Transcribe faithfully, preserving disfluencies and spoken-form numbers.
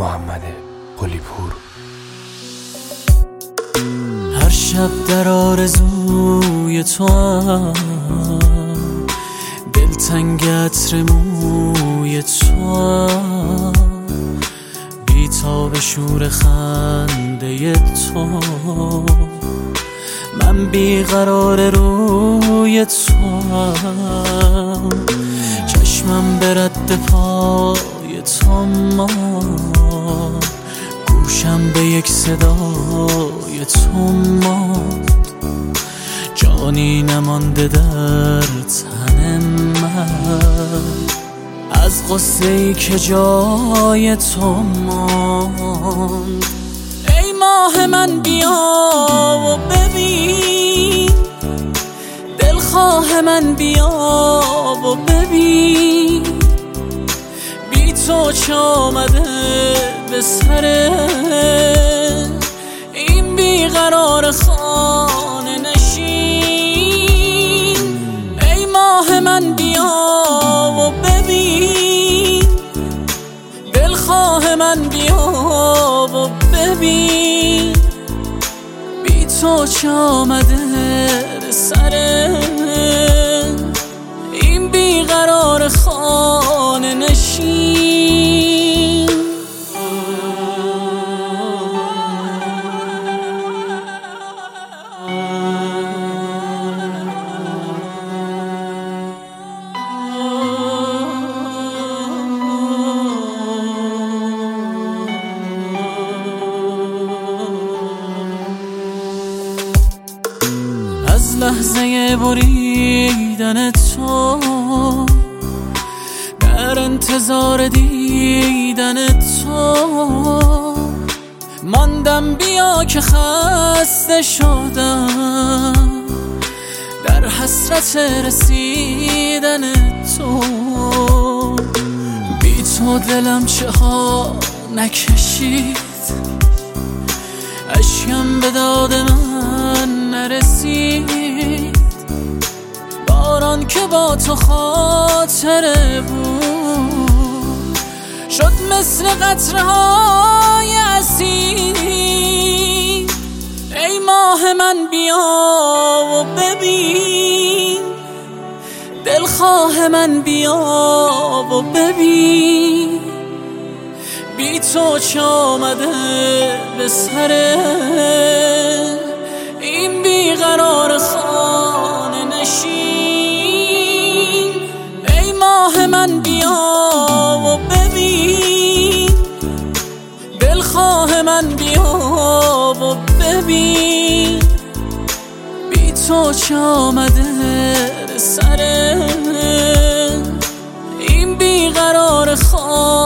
محمد قلی پور. هر شب در آرزوی تو هم، دلتنگ عطر موی تو هم، بی تاب شور خنده تو، من بیقرار روی تو هم، چشمم به رد پای تو ماند، گوشم به یک صدای تو ماند، جانی نمانده در تن من از غصه ای که جای تو ماند. ای ماه من بیا و ببین، دلخواه من بیا و ببین، بی تو چه آمده به سر این بیقرار خانه نشین. ای ماه من بیا و ببین، دلخواه من بیا و ببین، بی تو چه آمده به سر این بیقرار خانه نشین. از لحظه بریدن تو، در انتظار دیدن تو ماندم، بیا که خسته شدم در حسرت رسیدن تو. بی تو دلم چه ها نکشید، اشکم به داد من نرسید، باران که با تو خاطره بود شد مثل قطره های اسید. ای ماه من بیا و ببین، دلخواه من بیا و ببین، بی تو چه آمده به سر این بیقرار خانه نشین. ای ماه من بیا و ببین، دلخواه من بیا و ببین، بی تو چه آمده به سر این بیقرار خانه